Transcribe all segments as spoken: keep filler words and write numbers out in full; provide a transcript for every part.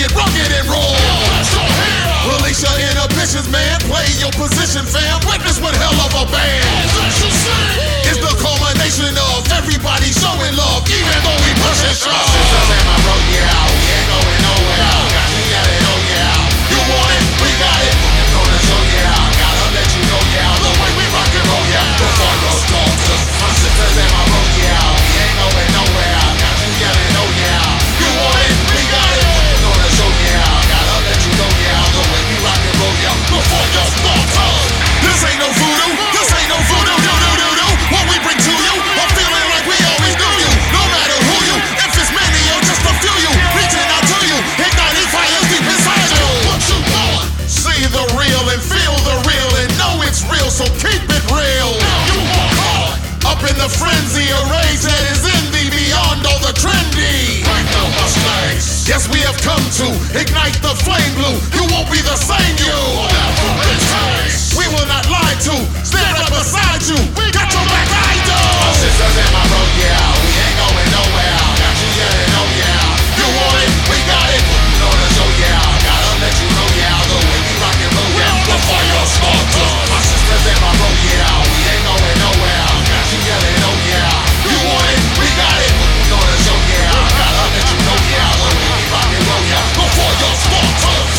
get rugged and raw. Release your inhibitions, man. Play your position, fam. Witness one hell of a band. It's the culmination of everybody showing love, even though we push and shove. My sisters and my bro, yeah, we ain't going nowhere. Got you yelling, oh yeah. You want it, we got it. It's on the show, yeah. Gotta let you know, yeah. The way we rock and roll, yeah. The fun goes daughters. My sisters and my bro, yeah, we ain't going nowhere. Got you yelling, oh yeah. You want it, we got it. It's on the show, yeah. Gotta let you know, yeah. The way we rock and roll, yeah. The fun goes daughters. This ain't no voodoo. This ain't no voodoo. Do do do do. What we bring to you, I'm feeling like we always do you. No matter who you, if it's many or just a few you, reaching out to you, igniting fires deep inside you. What you want? See the real and feel the real and know it's real, so keep it real. You walk hard. Up in the frenzy of rage that is in thee beyond all the trendy. Like the Mustangs. Yes, we have come to ignite the flame blue. You won't be the same you. We will not lie to. Stand up beside you. We got your back, I do. My sisters and my bro, yeah, we ain't going nowhere. Got you yelling, oh yeah. You want it, we got it. You know the show, yeah. Gotta let you know, yeah. The way we rock and roll, yeah. The fire starters. My sisters and my bro, yeah, we ain't going nowhere. Got you yelling, oh yeah. You want it, we got it. You know the show, yeah. Gotta let you know, yeah. The way we rock and roll, yeah. The fire starters.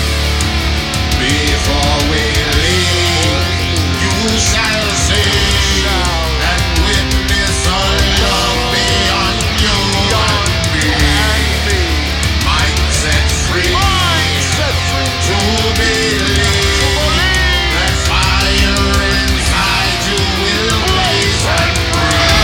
Before we leave, you shall see and witness a love beyond you and me. Mind set free to believe that fire inside you will blaze and breathe.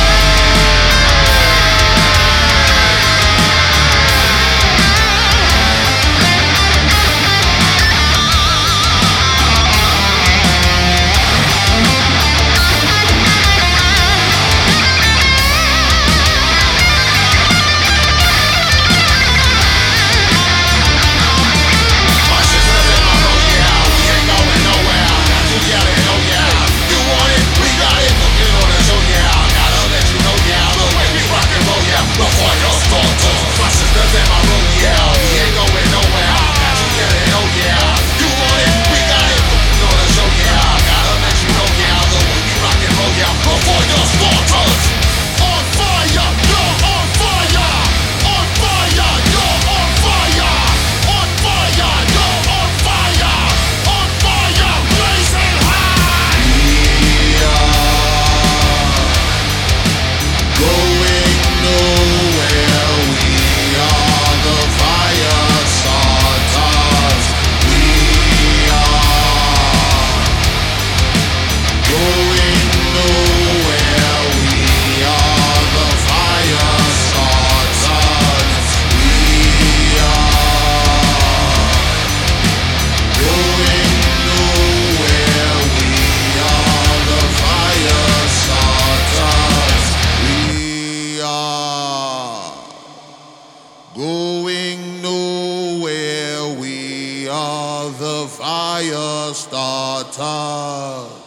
Going nowhere, we are the fire starters.